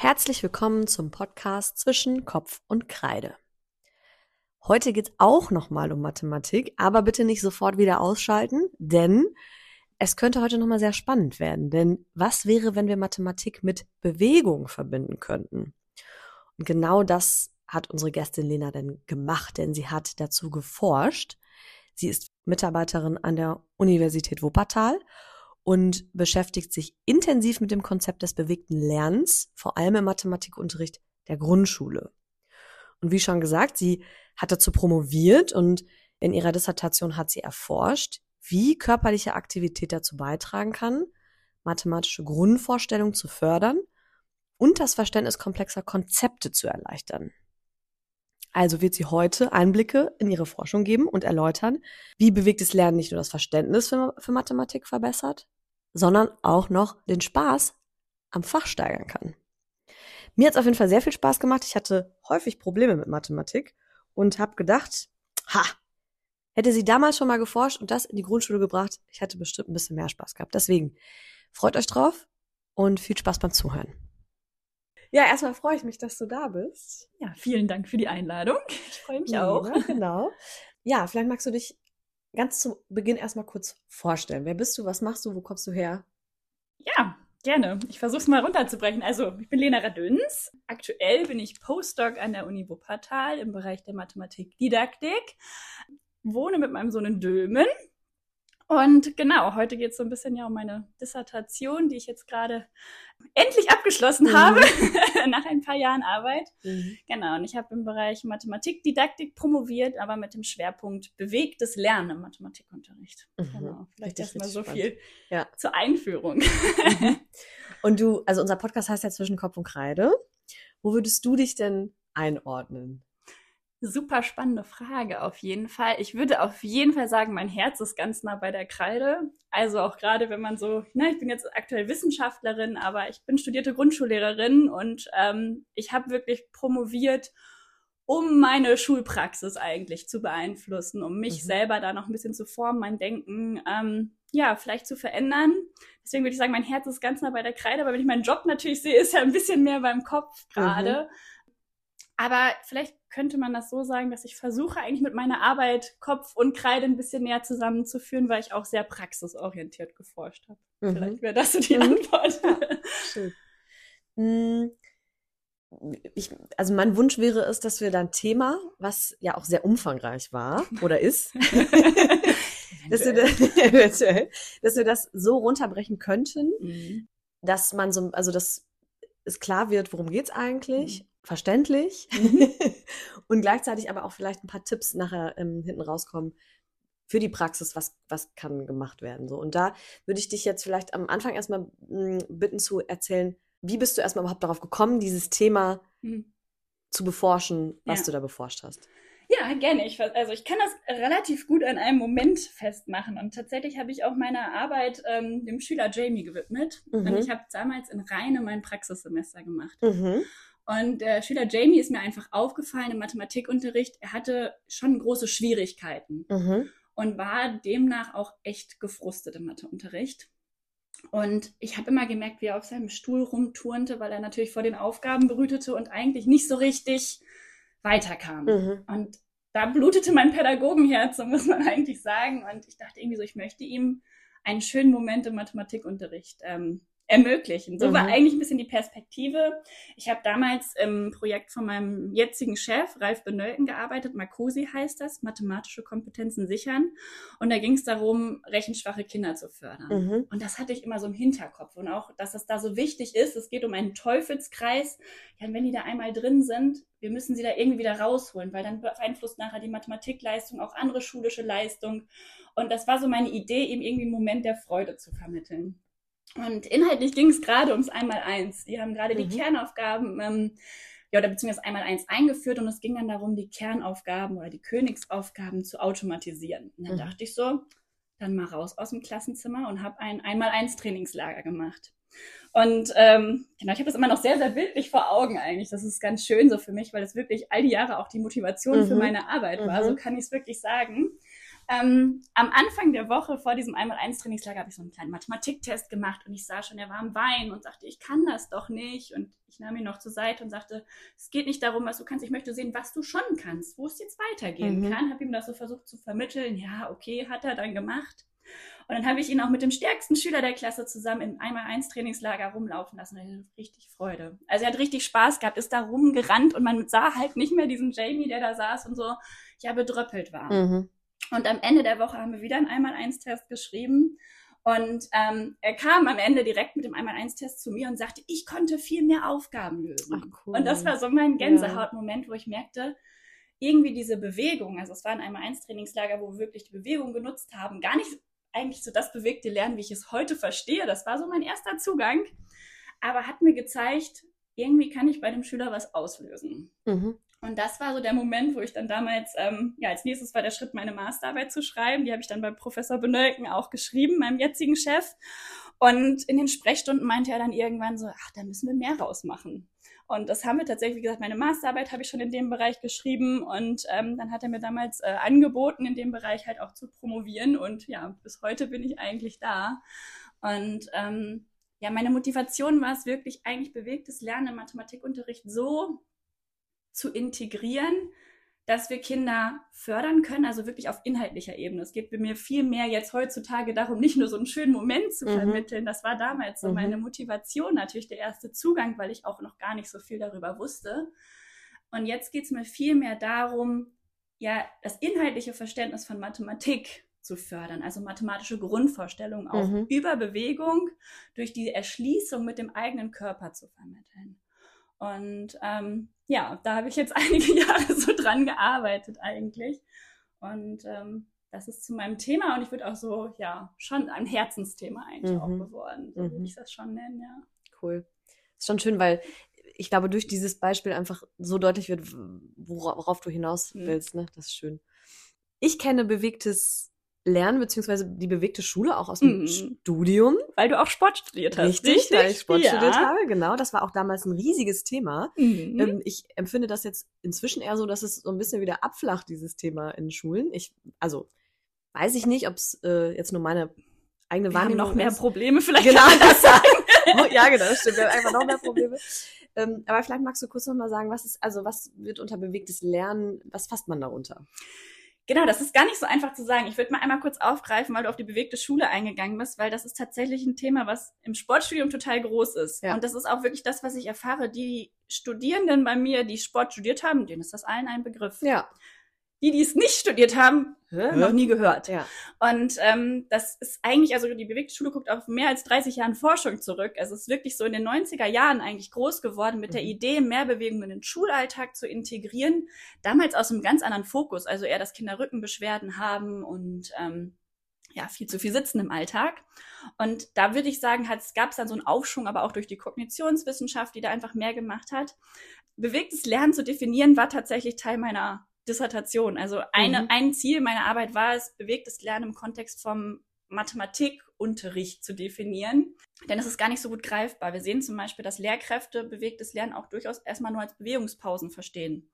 Herzlich willkommen zum Podcast zwischen Kopf und Kreide. Heute geht es auch nochmal um Mathematik, aber bitte nicht sofort wieder ausschalten, denn es könnte heute nochmal sehr spannend werden. Denn was wäre, wenn wir Mathematik mit Bewegung verbinden könnten? Und genau das hat unsere Gästin Lena denn gemacht, denn sie hat dazu geforscht. Sie ist Mitarbeiterin an der Universität Wuppertal und beschäftigt sich intensiv mit dem Konzept des bewegten Lernens, vor allem im Mathematikunterricht der Grundschule. Und wie schon gesagt, sie hat dazu promoviert und in ihrer Dissertation hat sie erforscht, wie körperliche Aktivität dazu beitragen kann, mathematische Grundvorstellungen zu fördern und das Verständnis komplexer Konzepte zu erleichtern. Also wird sie heute Einblicke in ihre Forschung geben und erläutern, wie bewegtes Lernen nicht nur das Verständnis für Mathematik verbessert, sondern auch noch den Spaß am Fach steigern kann. Mir hat es auf jeden Fall sehr viel Spaß gemacht. Ich hatte häufig Probleme mit Mathematik und habe gedacht, hätte sie damals schon mal geforscht und das in die Grundschule gebracht, ich hätte bestimmt ein bisschen mehr Spaß gehabt. Deswegen freut euch drauf und viel Spaß beim Zuhören. Ja, erstmal freue ich mich, dass du da bist. Ja, vielen Dank für die Einladung. Ich freue mich auch. Genau. Ja, vielleicht magst du dich ganz zu Beginn erstmal kurz vorstellen. Wer bist du, was machst du, wo kommst du her? Ja, gerne. Ich versuche es mal runterzubrechen. Also, ich bin Lena Radüns. Aktuell bin ich Postdoc an der Uni Wuppertal im Bereich der Mathematik-Didaktik. Wohne mit meinem Sohn in Dülmen. Und genau, heute geht es so ein bisschen ja um meine Dissertation, die ich jetzt gerade endlich abgeschlossen habe, nach ein paar Jahren Arbeit. Genau, und ich habe im Bereich Mathematik-Didaktik promoviert, aber mit dem Schwerpunkt bewegtes Lernen im Mathematikunterricht. Genau, vielleicht erstmal so viel zur Einführung. Und du, also unser Podcast heißt ja Zwischen Kopf und Kreide. Wo würdest du dich denn einordnen? Super spannende Frage auf jeden Fall. Ich würde auf jeden Fall sagen, mein Herz ist ganz nah bei der Kreide. Also auch gerade, wenn man so, ich bin jetzt aktuell Wissenschaftlerin, aber ich bin studierte Grundschullehrerin und ich habe wirklich promoviert, um meine Schulpraxis eigentlich zu beeinflussen, um mich selber da noch ein bisschen zu formen, mein Denken, vielleicht zu verändern. Deswegen würde ich sagen, mein Herz ist ganz nah bei der Kreide, aber wenn ich meinen Job natürlich sehe, ist ja ein bisschen mehr beim Kopf gerade. Aber vielleicht könnte man das so sagen, dass ich versuche eigentlich mit meiner Arbeit Kopf und Kreide ein bisschen näher zusammenzuführen, weil ich auch sehr praxisorientiert geforscht habe. Vielleicht wäre das so die Antwort. Ja, schön. Also mein Wunsch wäre es, dass wir dein Thema, was ja auch sehr umfangreich war oder ist, dass wir das so runterbrechen könnten, dass man dass es klar wird, worum geht's eigentlich, verständlich und gleichzeitig aber auch vielleicht ein paar Tipps nachher hinten rauskommen für die Praxis, was kann gemacht werden. So. Und da würde ich dich jetzt vielleicht am Anfang erstmal bitten zu erzählen, wie bist du erstmal überhaupt darauf gekommen, dieses Thema zu beforschen, was du da beforscht hast? Ja, gerne. Ich kann das relativ gut an einem Moment festmachen. Und tatsächlich habe ich auch meine Arbeit dem Schüler Jamie gewidmet. Und ich habe damals in Rheine mein Praxissemester gemacht. Und der Schüler Jamie ist mir einfach aufgefallen im Mathematikunterricht. Er hatte schon große Schwierigkeiten und war demnach auch echt gefrustet im Matheunterricht. Und ich habe immer gemerkt, wie er auf seinem Stuhl rumturnte, weil er natürlich vor den Aufgaben brütete und eigentlich nicht so richtig weiterkam. Und da blutete mein Pädagogenherz, so muss man eigentlich sagen. Und ich dachte irgendwie so, ich möchte ihm einen schönen Moment im Mathematikunterricht ermöglichen. So war eigentlich ein bisschen die Perspektive. Ich habe damals im Projekt von meinem jetzigen Chef, Ralf Benölken, gearbeitet. MACOSI heißt das, mathematische Kompetenzen sichern. Und da ging es darum, rechenschwache Kinder zu fördern. Und das hatte ich immer so im Hinterkopf. Und auch, dass es da so wichtig ist, es geht um einen Teufelskreis. Ja, und wenn die da einmal drin sind, wir müssen sie da irgendwie wieder rausholen, weil dann beeinflusst nachher die Mathematikleistung auch andere schulische Leistung. Und das war so meine Idee, ihm irgendwie einen Moment der Freude zu vermitteln. Und inhaltlich ging es gerade ums Einmaleins. Die haben gerade die Kernaufgaben, beziehungsweise Einmaleins eingeführt und es ging dann darum, die Kernaufgaben oder die Königsaufgaben zu automatisieren. Und dann dachte ich so, dann mal raus aus dem Klassenzimmer und habe ein Einmaleins-Trainingslager gemacht. Und ich habe das immer noch sehr, sehr bildlich vor Augen eigentlich. Das ist ganz schön so für mich, weil das wirklich all die Jahre auch die Motivation für meine Arbeit war. So kann ich es wirklich sagen. Am Anfang der Woche vor diesem 1x1-Trainingslager habe ich so einen kleinen Mathematiktest gemacht und ich sah schon, er war am Weinen und sagte, ich kann das doch nicht. Und ich nahm ihn noch zur Seite und sagte, es geht nicht darum, was du kannst, ich möchte sehen, was du schon kannst, wo es jetzt weitergehen kann. Habe ihm das so versucht zu vermitteln. Ja, okay, hat er dann gemacht. Und dann habe ich ihn auch mit dem stärksten Schüler der Klasse zusammen im 1x1-Trainingslager rumlaufen lassen. Er hatte richtig Freude. Also er hat richtig Spaß gehabt, ist da rumgerannt und man sah halt nicht mehr diesen Jamie, der da saß und so, ja, bedröppelt war. Und am Ende der Woche haben wir wieder einen 1x1-Test geschrieben. Und er kam am Ende direkt mit dem 1x1-Test zu mir und sagte, ich konnte viel mehr Aufgaben lösen. Ach, cool. Und das war so mein Gänsehautmoment, wo ich merkte, irgendwie diese Bewegung, also es war ein 1x1-Trainingslager, wo wir wirklich die Bewegung genutzt haben, gar nicht eigentlich so das bewegte Lernen, wie ich es heute verstehe. Das war so mein erster Zugang. Aber hat mir gezeigt, irgendwie kann ich bei dem Schüler was auslösen. Und das war so der Moment, wo ich dann damals, als nächstes war der Schritt, meine Masterarbeit zu schreiben. Die habe ich dann bei Professor Benölken auch geschrieben, meinem jetzigen Chef. Und in den Sprechstunden meinte er dann irgendwann so, ach, da müssen wir mehr rausmachen. Und das haben wir tatsächlich, wie gesagt, meine Masterarbeit habe ich schon in dem Bereich geschrieben und dann hat er mir damals angeboten, in dem Bereich halt auch zu promovieren und ja, bis heute bin ich eigentlich da. Und meine Motivation war es wirklich, eigentlich bewegtes Lernen im Mathematikunterricht so zu integrieren, dass wir Kinder fördern können, also wirklich auf inhaltlicher Ebene. Es geht bei mir viel mehr jetzt heutzutage darum, nicht nur so einen schönen Moment zu vermitteln. Das war damals so meine Motivation, natürlich der erste Zugang, weil ich auch noch gar nicht so viel darüber wusste. Und jetzt geht es mir viel mehr darum, ja, das inhaltliche Verständnis von Mathematik zu fördern, also mathematische Grundvorstellungen auch über Bewegung durch die Erschließung mit dem eigenen Körper zu vermitteln. Und da habe ich jetzt einige Jahre so dran gearbeitet eigentlich. Und das ist zu meinem Thema und ich würde auch so, ja, schon ein Herzensthema eigentlich auch geworden. So würde ich das schon nennen, ja. Cool. Ist schon schön, weil ich glaube, durch dieses Beispiel einfach so deutlich wird, worauf du hinaus willst. Ne? Das ist schön. Ich kenne bewegtes Lernen, beziehungsweise die bewegte Schule auch aus dem Studium. Weil du auch Sport studiert hast. Richtig, weil ich Sport studiert habe, genau. Das war auch damals ein riesiges Thema. Ich empfinde das jetzt inzwischen eher so, dass es so ein bisschen wieder abflacht, dieses Thema in Schulen. Weiß ich nicht, ob es jetzt nur meine eigene Wahrnehmung noch mehr Probleme vielleicht. Genau, das sagen. Ja, genau, das stimmt. Wir haben einfach noch mehr Probleme. Aber vielleicht magst du kurz noch mal sagen, was wird unter bewegtes Lernen, was fasst man darunter? Genau, das ist gar nicht so einfach zu sagen. Ich würde mal einmal kurz aufgreifen, weil du auf die bewegte Schule eingegangen bist, weil das ist tatsächlich ein Thema, was im Sportstudium total groß ist. Ja. Und das ist auch wirklich das, was ich erfahre. Die Studierenden bei mir, die Sport studiert haben, denen ist das allen ein Begriff. Ja. Die es nicht studiert haben, noch nie gehört. Ja. Und das ist eigentlich, also die bewegte Schule guckt auf mehr als 30 Jahren Forschung zurück. Also es ist wirklich so in den 90er Jahren eigentlich groß geworden mit der Idee, mehr Bewegung in den Schulalltag zu integrieren. Damals aus einem ganz anderen Fokus, also eher, dass Kinder Rückenbeschwerden haben und viel zu viel sitzen im Alltag. Und da würde ich sagen, gab es dann so einen Aufschwung, aber auch durch die Kognitionswissenschaft, die da einfach mehr gemacht hat. Bewegtes Lernen zu definieren, war tatsächlich Teil meiner Dissertation. Also ein Ziel meiner Arbeit war es, bewegtes Lernen im Kontext vom Mathematikunterricht zu definieren. Denn es ist gar nicht so gut greifbar. Wir sehen zum Beispiel, dass Lehrkräfte bewegtes Lernen auch durchaus erstmal nur als Bewegungspausen verstehen.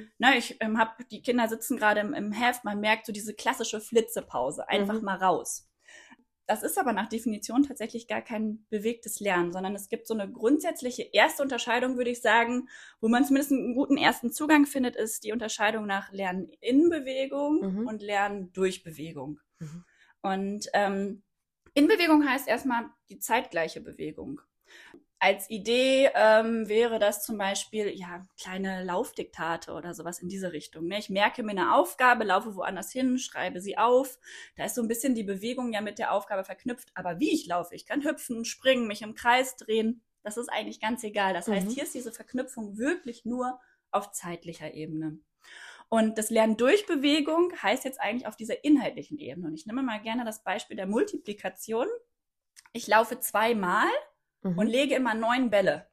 Die Kinder sitzen gerade im Heft, man merkt so diese klassische Flitzepause, einfach mal raus. Das ist aber nach Definition tatsächlich gar kein bewegtes Lernen, sondern es gibt so eine grundsätzliche erste Unterscheidung, würde ich sagen, wo man zumindest einen guten ersten Zugang findet, ist die Unterscheidung nach Lernen in Bewegung und Lernen durch Bewegung. Und in Bewegung heißt erstmal die zeitgleiche Bewegung. Als Idee wäre das zum Beispiel kleine Laufdiktate oder sowas in diese Richtung. Ne? Ich merke mir eine Aufgabe, laufe woanders hin, schreibe sie auf. Da ist so ein bisschen die Bewegung ja mit der Aufgabe verknüpft. Aber wie ich laufe, ich kann hüpfen, springen, mich im Kreis drehen. Das ist eigentlich ganz egal. Das heißt, hier ist diese Verknüpfung wirklich nur auf zeitlicher Ebene. Und das Lernen durch Bewegung heißt jetzt eigentlich auf dieser inhaltlichen Ebene. Und ich nehme mal gerne das Beispiel der Multiplikation. Ich laufe 2-mal. Und lege immer 9 Bälle.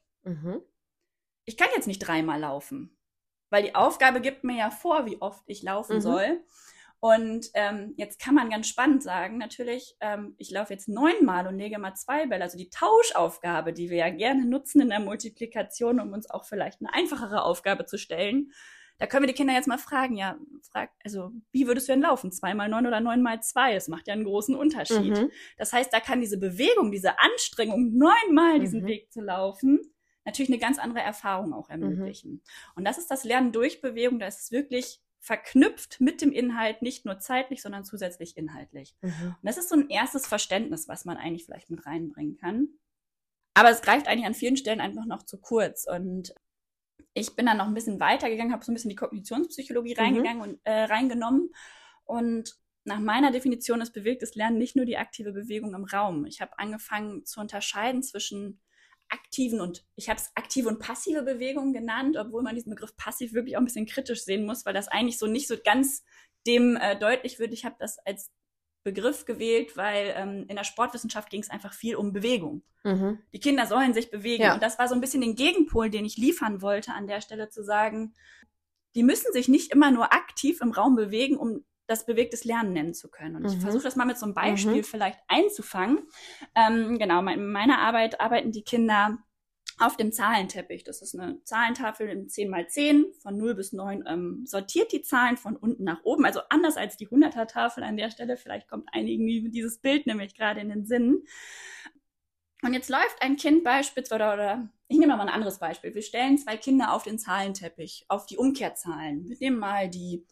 Ich kann jetzt nicht 3-mal laufen, weil die Aufgabe gibt mir ja vor, wie oft ich laufen soll. Und jetzt kann man ganz spannend sagen, natürlich, ich laufe jetzt 9-mal und lege mal 2 Bälle. Also die Tauschaufgabe, die wir ja gerne nutzen in der Multiplikation, um uns auch vielleicht eine einfachere Aufgabe zu stellen. Da können wir die Kinder jetzt mal fragen, also wie würdest du denn laufen? 2x9 oder 9x2? Das macht ja einen großen Unterschied. Das heißt, da kann diese Bewegung, diese Anstrengung, 9-mal diesen Weg zu laufen, natürlich eine ganz andere Erfahrung auch ermöglichen. Und das ist das Lernen durch Bewegung, da ist es wirklich verknüpft mit dem Inhalt, nicht nur zeitlich, sondern zusätzlich inhaltlich. Und das ist so ein erstes Verständnis, was man eigentlich vielleicht mit reinbringen kann. Aber es greift eigentlich an vielen Stellen einfach noch zu kurz. Und ich bin dann noch ein bisschen weitergegangen, habe so ein bisschen die Kognitionspsychologie reingenommen. Und nach meiner Definition ist bewegtes Lernen nicht nur die aktive Bewegung im Raum. Ich habe angefangen zu unterscheiden zwischen ich habe es aktive und passive Bewegung genannt, obwohl man diesen Begriff passiv wirklich auch ein bisschen kritisch sehen muss, weil das eigentlich so nicht so ganz dem deutlich wird. Ich habe das als Begriff gewählt, weil in der Sportwissenschaft ging es einfach viel um Bewegung. Die Kinder sollen sich bewegen. Ja. Und das war so ein bisschen den Gegenpol, den ich liefern wollte, an der Stelle zu sagen, die müssen sich nicht immer nur aktiv im Raum bewegen, um das bewegtes Lernen nennen zu können. Und ich versuche das mal mit so einem Beispiel vielleicht einzufangen. Genau, in meiner Arbeit arbeiten die Kinder auf dem Zahlenteppich. Das ist eine Zahlentafel in 10x10, von 0 bis 9, sortiert die Zahlen von unten nach oben. Also anders als die 100er-Tafel an der Stelle. Vielleicht kommt einigen dieses Bild nämlich gerade in den Sinn. Und jetzt läuft ein Kind beispielsweise, oder ich nehme mal ein anderes Beispiel. Wir stellen 2 Kinder auf den Zahlenteppich, auf die Umkehrzahlen. Wir nehmen mal die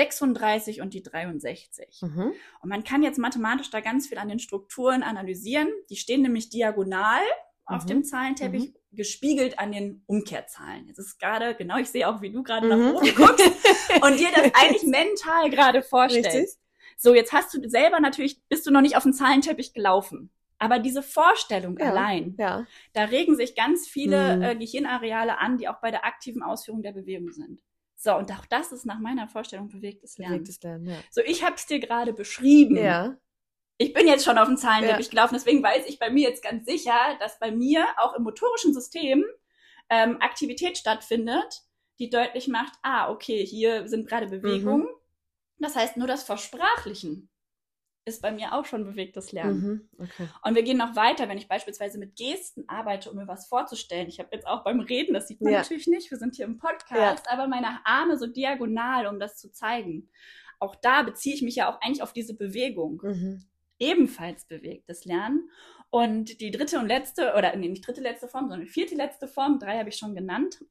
36 und die 63. Und man kann jetzt mathematisch da ganz viel an den Strukturen analysieren. Die stehen nämlich diagonal auf dem Zahlenteppich, gespiegelt an den Umkehrzahlen. Jetzt ist gerade, genau, ich sehe auch, wie du gerade nach oben guckst und dir das eigentlich mental gerade vorstellst. Richtig. So, jetzt hast du selber natürlich, bist du noch nicht auf dem Zahlenteppich gelaufen. Aber diese Vorstellung allein, da regen sich ganz viele Gehirnareale an, die auch bei der aktiven Ausführung der Bewegung sind. So, und auch das ist nach meiner Vorstellung bewegtes Lernen. Bewegtes Lernen, ja. So, ich habe es dir gerade beschrieben. Ja. Ich bin jetzt schon auf dem Zahlenteppich gelaufen, deswegen weiß ich bei mir jetzt ganz sicher, dass bei mir auch im motorischen System Aktivität stattfindet, die deutlich macht, okay, hier sind gerade Bewegungen. Das heißt, nur das Versprachlichen ist bei mir auch schon bewegtes Lernen. Okay. Und wir gehen noch weiter, wenn ich beispielsweise mit Gesten arbeite, um mir was vorzustellen. Ich habe jetzt auch beim Reden, das sieht man natürlich nicht, wir sind hier im Podcast, aber meine Arme so diagonal, um das zu zeigen. Auch da beziehe ich mich ja auch eigentlich auf diese Bewegung. Ebenfalls bewegtes Lernen. Und die dritte und letzte, oder nee, nicht dritte letzte Form, sondern vierte letzte Form, 3 habe ich schon genannt,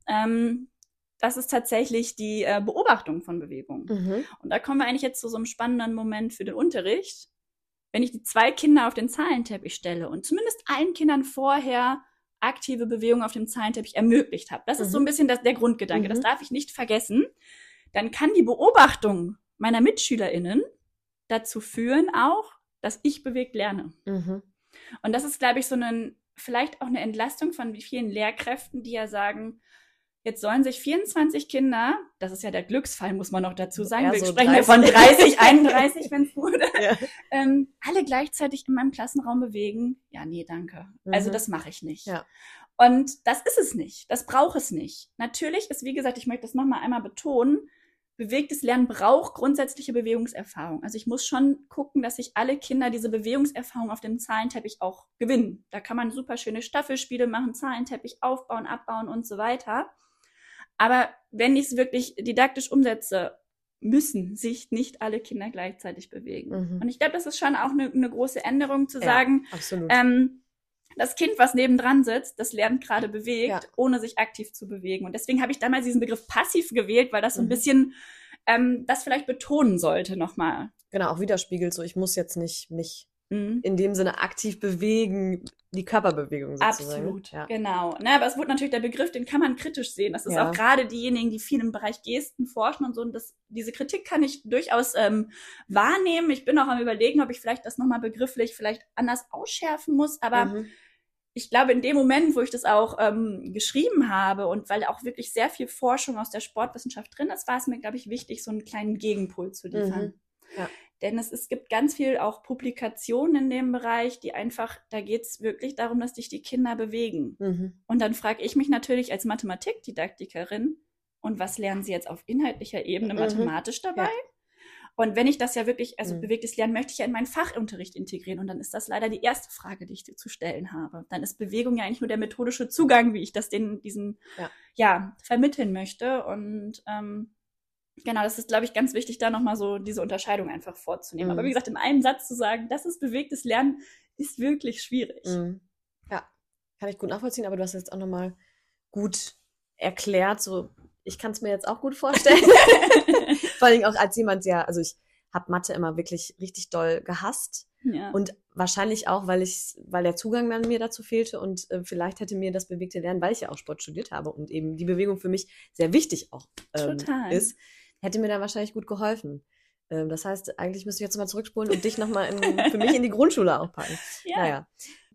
das ist tatsächlich die Beobachtung von Bewegung. Und da kommen wir eigentlich jetzt zu so einem spannenden Moment für den Unterricht. Wenn ich die 2 Kinder auf den Zahlenteppich stelle und zumindest allen Kindern vorher aktive Bewegung auf dem Zahlenteppich ermöglicht habe, das ist so ein bisschen der Grundgedanke, das darf ich nicht vergessen, dann kann die Beobachtung meiner MitschülerInnen dazu führen auch, dass ich bewegt lerne. Und das ist, glaube ich, vielleicht auch eine Entlastung von vielen Lehrkräften, die ja sagen, jetzt sollen sich 24 Kinder, das ist ja der Glücksfall, muss man noch dazu sagen, wir sprechen ja von 30, 31, wenn es wurde, alle gleichzeitig in meinem Klassenraum bewegen. Ja, nee, danke. Also das mache ich nicht. Ja. Und das ist es nicht. Das braucht es nicht. Natürlich ist, wie gesagt, ich möchte das nochmal einmal betonen, bewegtes Lernen braucht grundsätzliche Bewegungserfahrung. Also ich muss schon gucken, dass sich alle Kinder diese Bewegungserfahrung auf dem Zahlenteppich auch gewinnen. Da kann man super schöne Staffelspiele machen, Zahlenteppich aufbauen, abbauen und so weiter. Aber wenn ich es wirklich didaktisch umsetze, müssen sich nicht alle Kinder gleichzeitig bewegen. Und ich glaube, das ist schon auch eine große Änderung zu sagen, das Kind, was nebendran sitzt, das lernt gerade bewegt, ohne sich aktiv zu bewegen. Und deswegen habe ich damals diesen Begriff passiv gewählt, weil das so ein bisschen das vielleicht betonen sollte nochmal. Genau, auch widerspiegelt, so ich muss jetzt nicht mich in dem Sinne aktiv bewegen, die Körperbewegung sozusagen. Absolut, genau. Ne, aber es wurde natürlich der Begriff, den kann man kritisch sehen. Das ist auch gerade diejenigen, die viel im Bereich Gesten forschen und so. Und diese Kritik kann ich durchaus wahrnehmen. Ich bin auch am Überlegen, ob ich vielleicht das nochmal begrifflich vielleicht anders ausschärfen muss. Aber ich glaube, in dem Moment, wo ich das auch geschrieben habe und weil auch wirklich sehr viel Forschung aus der Sportwissenschaft drin ist, war es mir, glaube ich, wichtig, so einen kleinen Gegenpol zu liefern. Ja. Denn es gibt ganz viel auch Publikationen in dem Bereich, die einfach, da geht es wirklich darum, dass sich die Kinder bewegen. Und dann frage ich mich natürlich als Mathematikdidaktikerin, und was lernen sie jetzt auf inhaltlicher Ebene mathematisch dabei? Ja. Und wenn ich das ja wirklich, also bewegtes Lernen möchte ich ja in meinen Fachunterricht integrieren. Und dann ist das leider die erste Frage, die ich dir zu stellen habe. Dann ist Bewegung ja eigentlich nur der methodische Zugang, wie ich das diesen vermitteln möchte. Und Genau, das ist, glaube ich, ganz wichtig, da nochmal so diese Unterscheidung einfach vorzunehmen. Mhm. Aber wie gesagt, in einem Satz zu sagen, das ist bewegtes Lernen, ist wirklich schwierig. Mhm. Ja, kann ich gut nachvollziehen, aber du hast jetzt auch nochmal gut erklärt, so, ich kann es mir jetzt auch gut vorstellen. Vor allen Dingen auch als jemand, also ich habe Mathe immer wirklich richtig doll gehasst. Ja. Und wahrscheinlich auch, weil der Zugang dann mir dazu fehlte und vielleicht hätte mir das bewegte Lernen, weil ich ja auch Sport studiert habe und eben die Bewegung für mich sehr wichtig auch ist, hätte mir da wahrscheinlich gut geholfen. Das heißt, eigentlich müsste ich jetzt mal zurückspulen und dich nochmal für mich in die Grundschule auch packen. Ja. Naja.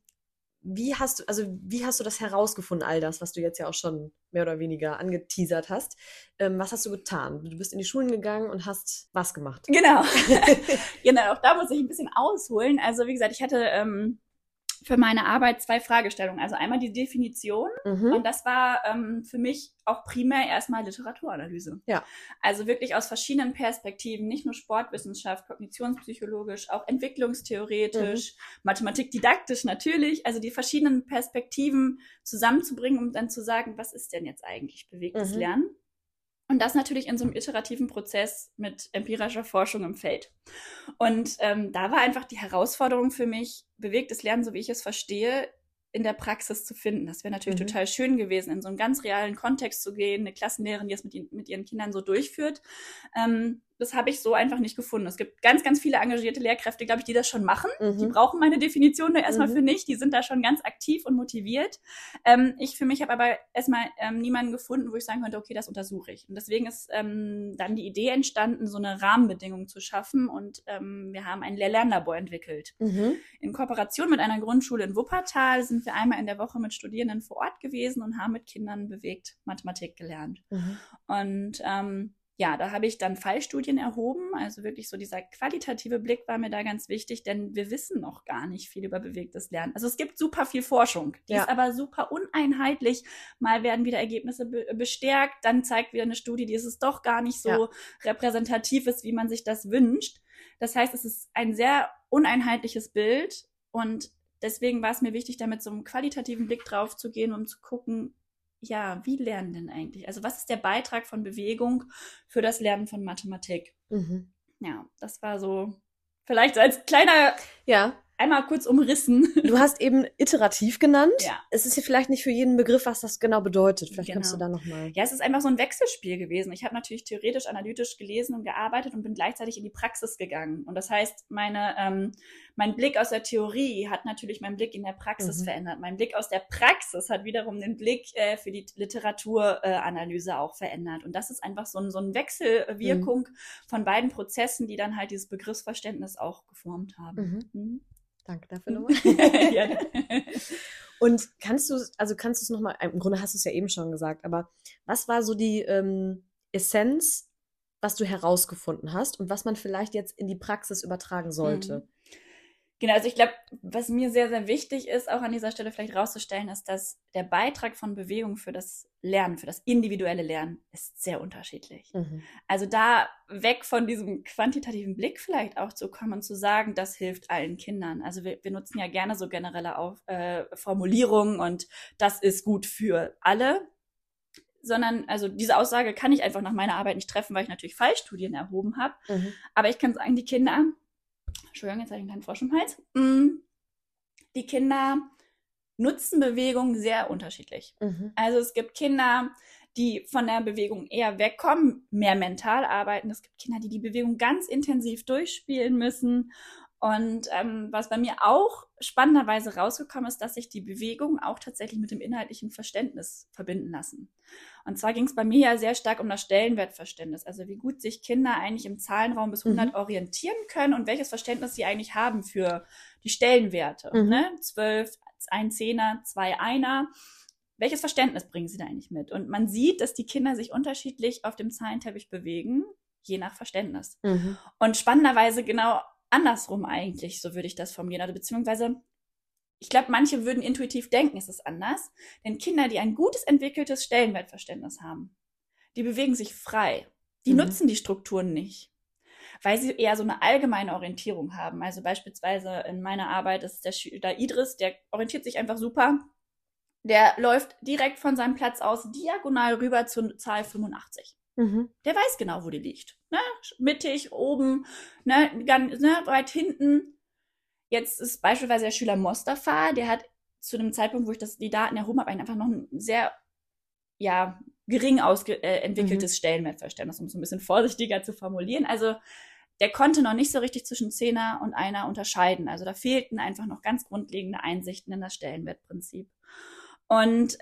Wie hast du das herausgefunden, all das, was du jetzt ja auch schon mehr oder weniger angeteasert hast? Was hast du getan? Du bist in die Schulen gegangen und hast was gemacht? Genau. Genau, auch da muss ich ein bisschen ausholen. Also wie gesagt, ich hatte für meine Arbeit 2 Fragestellungen. Also einmal die Definition und das war für mich auch primär erstmal Literaturanalyse. Ja. Also wirklich aus verschiedenen Perspektiven, nicht nur Sportwissenschaft, kognitionspsychologisch, auch entwicklungstheoretisch, Mathematik didaktisch natürlich, also die verschiedenen Perspektiven zusammenzubringen, um dann zu sagen, was ist denn jetzt eigentlich bewegtes Lernen? Und das natürlich in so einem iterativen Prozess mit empirischer Forschung im Feld. Und da war einfach die Herausforderung für mich, bewegtes Lernen, so wie ich es verstehe, in der Praxis zu finden. Das wäre natürlich total schön gewesen, in so einen ganz realen Kontext zu gehen, eine Klassenlehrerin, die es mit ihren Kindern so durchführt. Das habe ich so einfach nicht gefunden. Es gibt ganz, ganz viele engagierte Lehrkräfte, glaube ich, die das schon machen. Die brauchen meine Definition nur erstmal für nicht. Die sind da schon ganz aktiv und motiviert. Ich für mich habe aber erstmal niemanden gefunden, wo ich sagen könnte, okay, das untersuche ich. Und deswegen ist dann die Idee entstanden, so eine Rahmenbedingung zu schaffen. Und wir haben ein Lehr-Lernlabor entwickelt. In Kooperation mit einer Grundschule in Wuppertal sind wir einmal in der Woche mit Studierenden vor Ort gewesen und haben mit Kindern bewegt Mathematik gelernt. Und ja, da habe ich dann Fallstudien erhoben, also wirklich so dieser qualitative Blick war mir da ganz wichtig, denn wir wissen noch gar nicht viel über bewegtes Lernen. Also es gibt super viel Forschung, die ist aber super uneinheitlich. Mal werden wieder Ergebnisse bestärkt, dann zeigt wieder eine Studie, die ist doch gar nicht so repräsentativ ist, wie man sich das wünscht. Das heißt, es ist ein sehr uneinheitliches Bild und deswegen war es mir wichtig, da mit so einem qualitativen Blick drauf zu gehen, um zu gucken, ja, wie lernen denn eigentlich? Also was ist der Beitrag von Bewegung für das Lernen von Mathematik? Ja, das war so vielleicht als kleiner, einmal kurz umrissen. Du hast eben iterativ genannt. Ja. Es ist ja vielleicht nicht für jeden Begriff, was das genau bedeutet. Vielleicht kannst du da nochmal. Ja, es ist einfach so ein Wechselspiel gewesen. Ich habe natürlich theoretisch, analytisch gelesen und gearbeitet und bin gleichzeitig in die Praxis gegangen. Und das heißt, mein Blick aus der Theorie hat natürlich meinen Blick in der Praxis verändert. Mein Blick aus der Praxis hat wiederum den Blick für die Literaturanalyse auch verändert. Und das ist einfach so eine Wechselwirkung von beiden Prozessen, die dann halt dieses Begriffsverständnis auch geformt haben. Danke dafür nochmal. Und kannst du es nochmal, im Grunde hast du es ja eben schon gesagt, aber was war so die Essenz, was du herausgefunden hast und was man vielleicht jetzt in die Praxis übertragen sollte? Genau, also ich glaube, was mir sehr, sehr wichtig ist, auch an dieser Stelle vielleicht rauszustellen, ist, dass der Beitrag von Bewegung für das Lernen, für das individuelle Lernen, ist sehr unterschiedlich. Also da weg von diesem quantitativen Blick vielleicht auch zu kommen und zu sagen, das hilft allen Kindern. Also wir nutzen ja gerne so generelle Formulierungen und das ist gut für alle. Sondern, also diese Aussage kann ich einfach nach meiner Arbeit nicht treffen, weil ich natürlich Fallstudien erhoben habe. Aber ich kann sagen, die Kinder, Entschuldigung, jetzt habe ich einen kleinen Frosch im Hals. Die Kinder nutzen Bewegung sehr unterschiedlich. Also es gibt Kinder, die von der Bewegung eher wegkommen, mehr mental arbeiten. Es gibt Kinder, die die Bewegung ganz intensiv durchspielen müssen. Und was bei mir auch spannenderweise rausgekommen ist, dass sich die Bewegungen auch tatsächlich mit dem inhaltlichen Verständnis verbinden lassen. Und zwar ging es bei mir ja sehr stark um das Stellenwertverständnis, also wie gut sich Kinder eigentlich im Zahlenraum bis 100 orientieren können und welches Verständnis sie eigentlich haben für die Stellenwerte. 12, ein Zehner, 2 Einer. Welches Verständnis bringen sie da eigentlich mit? Und man sieht, dass die Kinder sich unterschiedlich auf dem Zahlenteppich bewegen, je nach Verständnis. Und spannenderweise genau andersrum eigentlich, so würde ich das formulieren. Also beziehungsweise, ich glaube, manche würden intuitiv denken, es ist anders. Denn Kinder, die ein gutes entwickeltes Stellenwertverständnis haben, die bewegen sich frei. Die nutzen die Strukturen nicht, weil sie eher so eine allgemeine Orientierung haben. Also beispielsweise in meiner Arbeit ist der Schüler Idris, der orientiert sich einfach super. Der läuft direkt von seinem Platz aus diagonal rüber zur Zahl 85. Der weiß genau, wo die liegt. Ne? Mittig, oben, ne? Ganz, ne? Weit hinten. Jetzt ist beispielsweise der Schüler Mostafa, der hat zu dem Zeitpunkt, wo ich die Daten erhoben habe, einfach noch ein sehr, gering entwickeltes Stellenwertverständnis, um es ein bisschen vorsichtiger zu formulieren. Also der konnte noch nicht so richtig zwischen Zehner und Einer unterscheiden. Also da fehlten einfach noch ganz grundlegende Einsichten in das Stellenwertprinzip. Und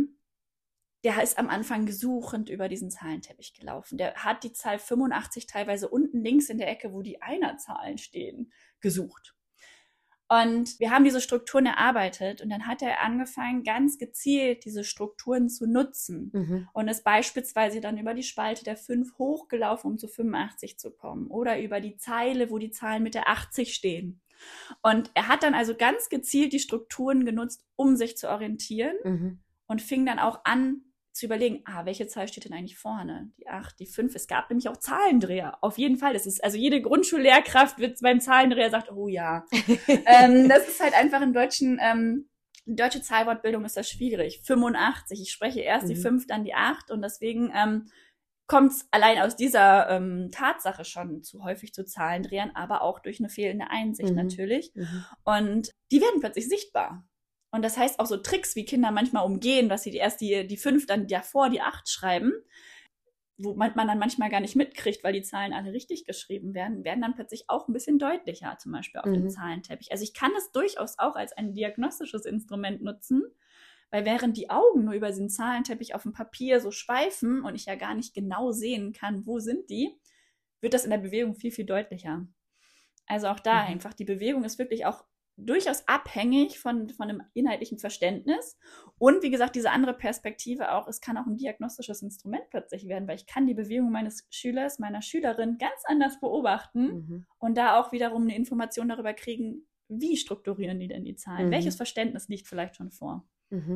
der ist am Anfang suchend über diesen Zahlenteppich gelaufen. Der hat die Zahl 85 teilweise unten links in der Ecke, wo die Einerzahlen stehen, gesucht. Und wir haben diese Strukturen erarbeitet und dann hat er angefangen, ganz gezielt diese Strukturen zu nutzen und ist beispielsweise dann über die Spalte der 5 hochgelaufen, um zu 85 zu kommen oder über die Zeile, wo die Zahlen mit der 80 stehen. Und er hat dann also ganz gezielt die Strukturen genutzt, um sich zu orientieren und fing dann auch an zu überlegen, welche Zahl steht denn eigentlich vorne? Die 8, die 5. Es gab nämlich auch Zahlendreher. Auf jeden Fall. Das ist, also jede Grundschullehrkraft wird beim Zahlendreher sagt, oh ja. Das ist halt einfach im Deutschen, deutsche Zahlwortbildung ist das schwierig. 85. Ich spreche erst die 5, dann die 8 und deswegen kommt es allein aus dieser Tatsache schon zu häufig zu Zahlendrehern, aber auch durch eine fehlende Einsicht natürlich. Und die werden plötzlich sichtbar. Und das heißt auch so Tricks, wie Kinder manchmal umgehen, dass sie erst die 5, dann davor die 8 schreiben, wo man dann manchmal gar nicht mitkriegt, weil die Zahlen alle richtig geschrieben werden dann plötzlich auch ein bisschen deutlicher, zum Beispiel auf dem Zahlenteppich. Also ich kann es durchaus auch als ein diagnostisches Instrument nutzen, weil während die Augen nur über den Zahlenteppich auf dem Papier so schweifen und ich ja gar nicht genau sehen kann, wo sind die, wird das in der Bewegung viel, viel deutlicher. Also auch da einfach, die Bewegung ist wirklich auch durchaus abhängig von einem inhaltlichen Verständnis. Und wie gesagt, diese andere Perspektive auch, es kann auch ein diagnostisches Instrument plötzlich werden, weil ich kann die Bewegung meines Schülers, meiner Schülerin ganz anders beobachten und da auch wiederum eine Information darüber kriegen, wie strukturieren die denn die Zahlen? Welches Verständnis liegt vielleicht schon vor?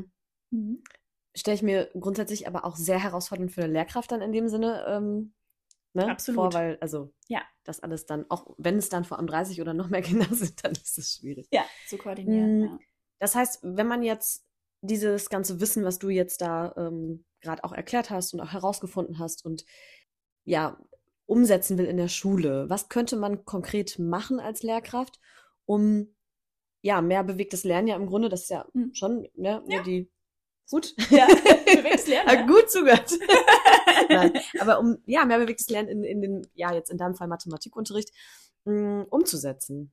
Stelle ich mir grundsätzlich aber auch sehr herausfordernd für eine Lehrkraft dann in dem Sinne Absolut. vor, weil, also, das alles dann, auch wenn es dann vor allem 30 oder noch mehr Kinder sind, dann ist es schwierig. Ja, zu koordinieren, Das heißt, wenn man jetzt dieses ganze Wissen, was du jetzt da gerade auch erklärt hast und auch herausgefunden hast und umsetzen will in der Schule, was könnte man konkret machen als Lehrkraft, um mehr bewegtes Lernen im Grunde, das ist ja schon, die gut. Ja, bewegtes Lernen. Gut zugehört. Nein, aber um mehr bewegtes Lernen in den, jetzt in deinem Fall Mathematikunterricht, umzusetzen.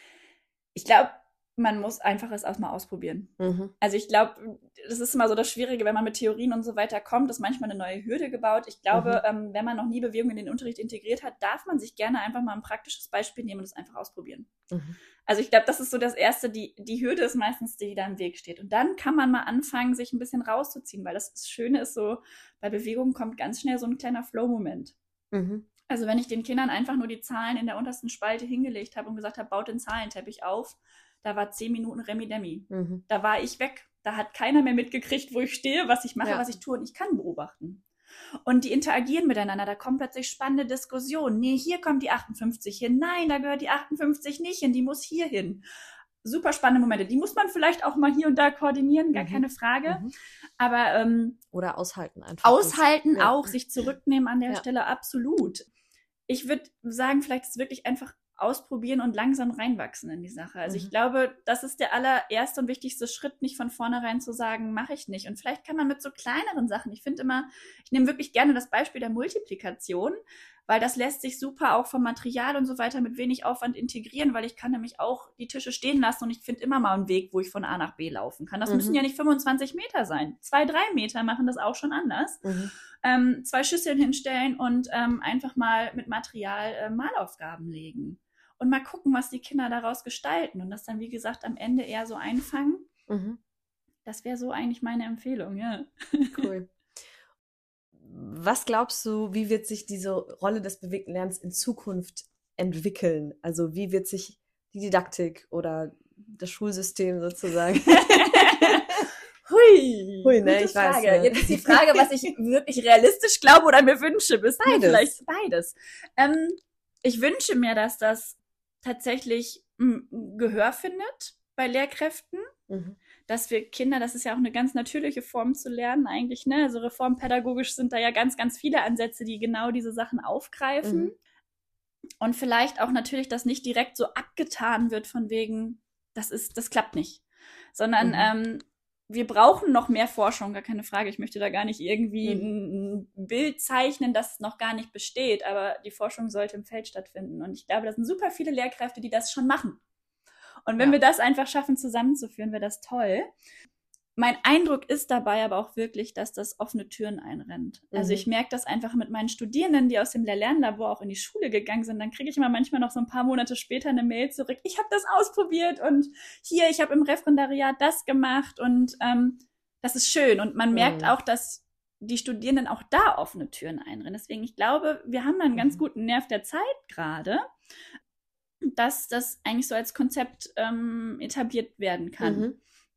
Ich glaube, man muss einfach es auch mal ausprobieren. Also ich glaube, das ist immer so das Schwierige, wenn man mit Theorien und so weiter kommt, ist manchmal eine neue Hürde gebaut. Ich glaube, wenn man noch nie Bewegung in den Unterricht integriert hat, darf man sich gerne einfach mal ein praktisches Beispiel nehmen und es einfach ausprobieren. Also ich glaube, das ist so das Erste, die Hürde ist meistens die da im Weg steht. Und dann kann man mal anfangen, sich ein bisschen rauszuziehen, weil das Schöne ist so, bei Bewegung kommt ganz schnell so ein kleiner Flow-Moment. Also wenn ich den Kindern einfach nur die Zahlen in der untersten Spalte hingelegt habe und gesagt habe, baut den Zahlenteppich auf, da war 10 Minuten Remi-Demi. Da war ich weg. Da hat keiner mehr mitgekriegt, wo ich stehe, was ich mache, was ich tue. Und ich kann beobachten. Und die interagieren miteinander. Da kommen plötzlich spannende Diskussionen. Nee, hier kommt die 58 hin. Nein, da gehört die 58 nicht hin. Die muss hier hin. Super spannende Momente. Die muss man vielleicht auch mal hier und da koordinieren, gar keine Frage. Aber oder aushalten einfach. Aushalten auch, sich zurücknehmen an der Stelle, absolut. Ich würde sagen, vielleicht ist es wirklich einfach ausprobieren und langsam reinwachsen in die Sache. Also ich glaube, das ist der allererste und wichtigste Schritt, nicht von vornherein zu sagen, mache ich nicht. Und vielleicht kann man mit so kleineren Sachen, ich finde immer, ich nehme wirklich gerne das Beispiel der Multiplikation, weil das lässt sich super auch vom Material und so weiter mit wenig Aufwand integrieren, weil ich kann nämlich auch die Tische stehen lassen und ich finde immer mal einen Weg, wo ich von A nach B laufen kann. Das müssen ja nicht 25 Meter sein. 2, 3 Meter machen das auch schon anders. 2 Schüsseln hinstellen und einfach mal mit Material Malaufgaben legen. Und mal gucken, was die Kinder daraus gestalten. Und das dann, wie gesagt, am Ende eher so einfangen. Das wäre so eigentlich meine Empfehlung, ja. Cool. Was glaubst du, wie wird sich diese Rolle des bewegten Lernens in Zukunft entwickeln? Also wie wird sich die Didaktik oder das Schulsystem sozusagen... Hui, ne, ich Frage. weiß. Ja. Jetzt ist die Frage, was ich wirklich realistisch glaube oder mir wünsche. Vielleicht beides. Ich wünsche mir, dass das tatsächlich Gehör findet bei Lehrkräften, dass wir Kinder, das ist ja auch eine ganz natürliche Form zu lernen eigentlich, ne? Also reformpädagogisch sind da ja ganz, ganz viele Ansätze, die genau diese Sachen aufgreifen. Und vielleicht auch natürlich, dass nicht direkt so abgetan wird von wegen, das klappt nicht. Sondern wir brauchen noch mehr Forschung, gar keine Frage. Ich möchte da gar nicht irgendwie ein Bild zeichnen, das noch gar nicht besteht, aber die Forschung sollte im Feld stattfinden. Und ich glaube, das sind super viele Lehrkräfte, die das schon machen. Und wenn wir das einfach schaffen, zusammenzuführen, wäre das toll. Mein Eindruck ist dabei aber auch wirklich, dass das offene Türen einrennt. Also ich merke das einfach mit meinen Studierenden, die aus dem Lehr-Lernlabor auch in die Schule gegangen sind. Dann kriege ich immer manchmal noch so ein paar Monate später eine Mail zurück. Ich habe das ausprobiert und hier, ich habe im Referendariat das gemacht und das ist schön. Und man merkt auch, dass die Studierenden auch da offene Türen einrennen. Deswegen, ich glaube, wir haben da einen ganz guten Nerv der Zeit gerade, dass das eigentlich so als Konzept etabliert werden kann.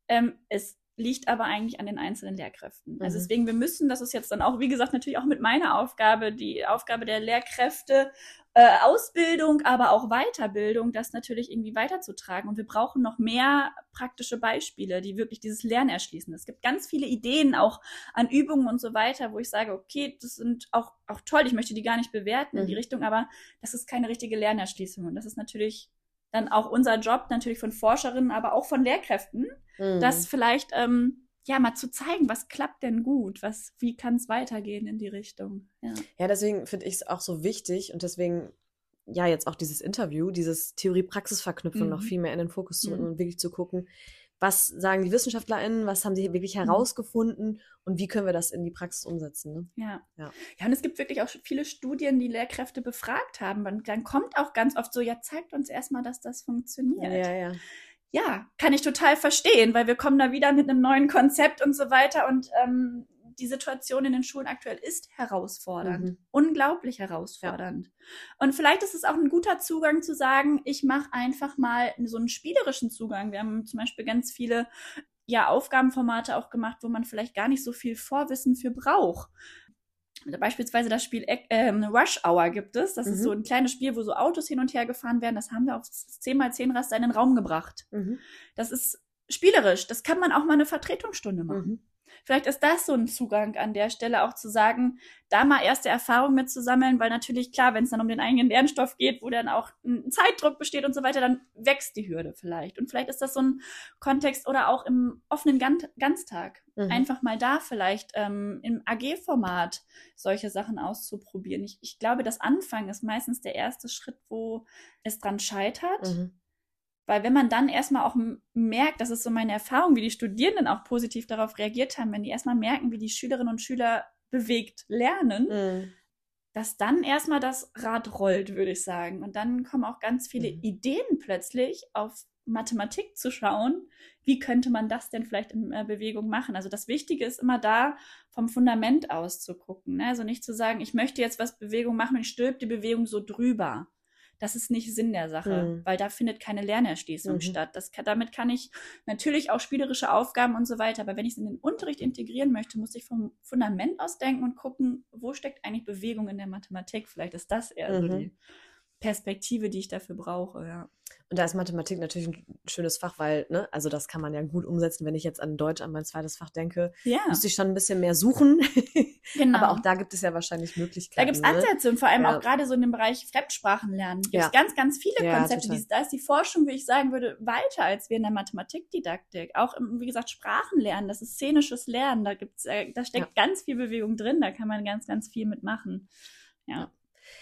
Es liegt aber eigentlich an den einzelnen Lehrkräften. Also deswegen, wir müssen, das ist jetzt dann auch, wie gesagt, natürlich auch mit meiner Aufgabe, die Aufgabe der Lehrkräfte, Ausbildung, aber auch Weiterbildung, das natürlich irgendwie weiterzutragen. Und wir brauchen noch mehr praktische Beispiele, die wirklich dieses Lernen erschließen. Es gibt ganz viele Ideen auch an Übungen und so weiter, wo ich sage, okay, das sind auch toll, ich möchte die gar nicht bewerten in die Richtung, aber das ist keine richtige Lernerschließung. Und das ist natürlich dann auch unser Job, natürlich von Forscherinnen, aber auch von Lehrkräften, das vielleicht mal zu zeigen, was klappt denn gut, wie kann es weitergehen in die Richtung. Ja, deswegen finde ich es auch so wichtig und deswegen jetzt auch dieses Interview, dieses Theorie-Praxis-Verknüpfung noch viel mehr in den Fokus zu rücken und wirklich zu gucken, was sagen die WissenschaftlerInnen, was haben sie wirklich herausgefunden und wie können wir das in die Praxis umsetzen. Ne? Ja, und es gibt wirklich auch viele Studien, die Lehrkräfte befragt haben. Und dann kommt auch ganz oft so, zeigt uns erstmal, dass das funktioniert. Ja, kann ich total verstehen, weil wir kommen da wieder mit einem neuen Konzept und so weiter und die Situation in den Schulen aktuell ist herausfordernd, unglaublich herausfordernd. Ja. Und vielleicht ist es auch ein guter Zugang zu sagen, ich mache einfach mal so einen spielerischen Zugang. Wir haben zum Beispiel ganz viele Aufgabenformate auch gemacht, wo man vielleicht gar nicht so viel Vorwissen für braucht. Beispielsweise das Spiel Rush Hour gibt es. Das ist so ein kleines Spiel, wo so Autos hin und her gefahren werden. Das haben wir auf 10x10 Raster in den Raum gebracht. Das ist spielerisch. Das kann man auch mal eine Vertretungsstunde machen. Vielleicht ist das so ein Zugang an der Stelle auch zu sagen, da mal erste Erfahrungen mitzusammeln, weil natürlich, klar, wenn es dann um den eigenen Lernstoff geht, wo dann auch ein Zeitdruck besteht und so weiter, dann wächst die Hürde vielleicht. Und vielleicht ist das so ein Kontext oder auch im offenen Ganztag. Einfach mal da vielleicht im AG-Format solche Sachen auszuprobieren. Ich glaube, das Anfangen ist meistens der erste Schritt, wo es dran scheitert. Weil wenn man dann erstmal auch merkt, das ist so meine Erfahrung, wie die Studierenden auch positiv darauf reagiert haben, wenn die erstmal merken, wie die Schülerinnen und Schüler bewegt lernen, dass dann erstmal das Rad rollt, würde ich sagen. Und dann kommen auch ganz viele Ideen plötzlich auf Mathematik zu schauen, wie könnte man das denn vielleicht in Bewegung machen. Also das Wichtige ist immer da, vom Fundament aus zu gucken. Ne? Also nicht zu sagen, ich möchte jetzt was Bewegung machen und ich stülpe die Bewegung so drüber. Das ist nicht Sinn der Sache, weil da findet keine Lernerschließung statt. Damit kann ich natürlich auch spielerische Aufgaben und so weiter, aber wenn ich es in den Unterricht integrieren möchte, muss ich vom Fundament aus denken und gucken, wo steckt eigentlich Bewegung in der Mathematik? Vielleicht ist das eher so die Perspektive, die ich dafür brauche, ja. Und da ist Mathematik natürlich ein schönes Fach, weil, ne, also das kann man ja gut umsetzen. Wenn ich jetzt an Deutsch, an mein zweites Fach denke, müsste ich schon ein bisschen mehr suchen. Genau. Aber auch da gibt es ja wahrscheinlich Möglichkeiten. Da gibt es Ansätze und vor allem auch gerade so in dem Bereich Fremdsprachenlernen gibt es ganz, ganz viele Konzepte. Da ist die Forschung, wie ich sagen würde, weiter als wir in der Mathematikdidaktik. Auch, wie gesagt, Sprachenlernen, das ist szenisches Lernen. Da steckt ganz viel Bewegung drin, da kann man ganz, ganz viel mitmachen. Ja.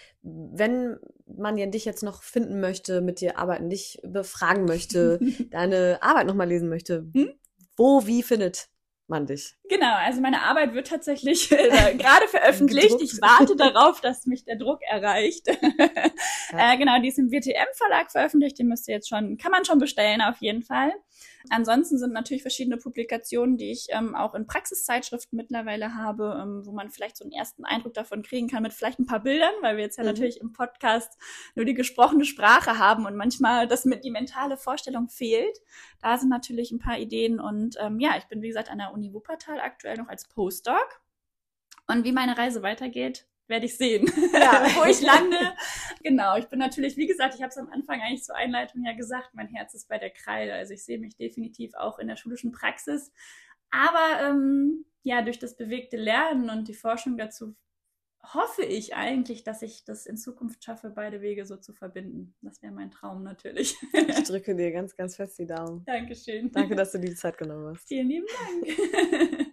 Wenn man dich jetzt noch finden möchte, mit dir arbeiten, dich befragen möchte, deine Arbeit nochmal lesen möchte, wie findet man dich? Genau, also meine Arbeit wird tatsächlich gerade veröffentlicht. Ich warte darauf, dass mich der Druck erreicht. Genau, die ist im WTM-Verlag veröffentlicht. Kann man schon bestellen auf jeden Fall. Ansonsten sind natürlich verschiedene Publikationen, die ich auch in Praxiszeitschriften mittlerweile habe, wo man vielleicht so einen ersten Eindruck davon kriegen kann mit vielleicht ein paar Bildern, weil wir jetzt ja natürlich im Podcast nur die gesprochene Sprache haben und manchmal die mentale Vorstellung fehlt. Da sind natürlich ein paar Ideen und ich bin wie gesagt an der Uni Wuppertal aktuell noch als Postdoc. Und wie meine Reise weitergeht, werde ich sehen, Ja. wo ich lande. Genau, ich bin natürlich, wie gesagt, ich habe es am Anfang eigentlich zur Einleitung ja gesagt, mein Herz ist bei der Kreide. Also ich sehe mich definitiv auch in der schulischen Praxis. Aber ja, durch das bewegte Lernen und die Forschung dazu hoffe ich eigentlich, dass ich das in Zukunft schaffe, beide Wege so zu verbinden. Das wäre mein Traum natürlich. Ich drücke dir ganz, ganz fest die Daumen. Dankeschön. Danke, dass du dir die Zeit genommen hast. Vielen lieben Dank.